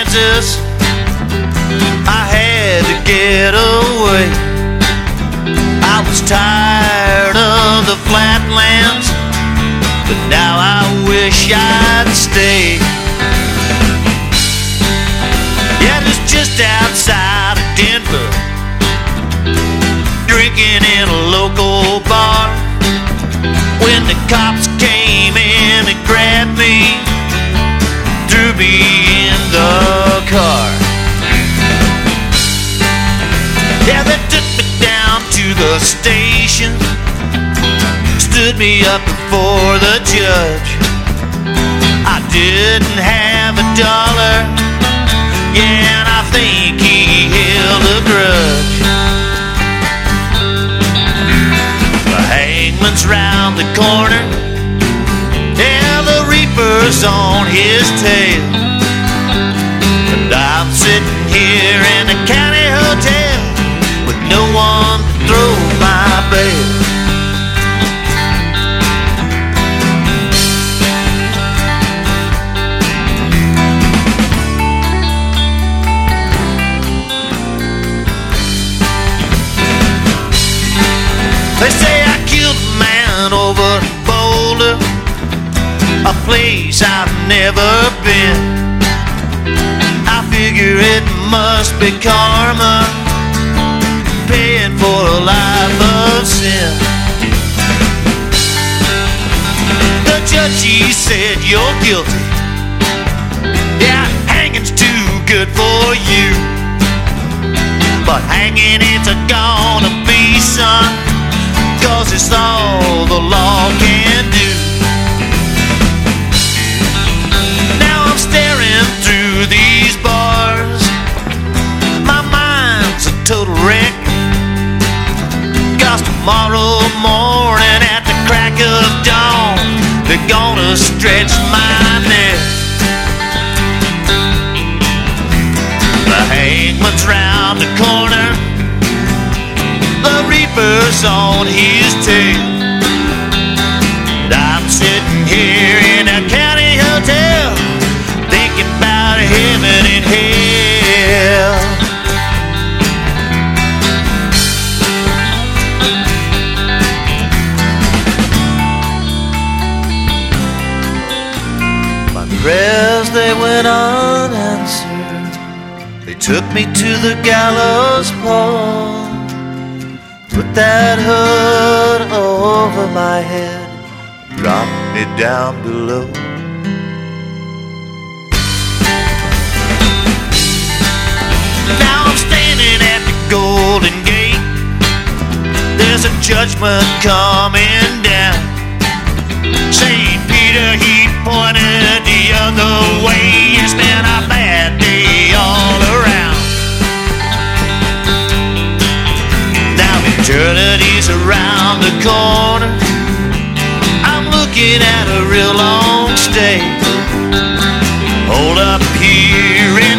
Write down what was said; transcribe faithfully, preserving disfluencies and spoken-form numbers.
Kansas, I had to get away. I was tired of the flatlands, but now I wish I'd stay. Yeah, it's just outside of Denver, drinking in a local bar, when the cops came in and grabbed me, threw me in the car. Yeah, they took me down to the station, stood me up before the judge. I didn't have a dollar, yeah, and I think he held a grudge. The hangman's round the corner, yeah, the reaper's on his tail, and I'm sitting here in a county hotel with no one to throw my bail. They say I killed a man over in Boulder, a place I've never been. I figure it must be karma, paying for a life of sin. The judge, he said, you're guilty. Yeah, hanging's too good for you, but hanging it's a gonna be, son, 'cause it's all the law can do. Now I'm staring through these bars, my mind's a total wreck, 'cause tomorrow morning at the crack of dawn, they're gonna stretch my neck. The hangman's round the corner, the reaper's on his tail, and I'm sitting here in a county hotel, thinking about heaven and hell. My prayers, they went unanswered. They took me to the gallows pole, put that hood over my head, dropped me down below. Now I'm standing at the Golden Gate, there's a judgment coming down. Saint Peter, he pointed the other way. It's been a bad day all around. Eternity's around the corner, I'm looking at a real long stay. Hold up here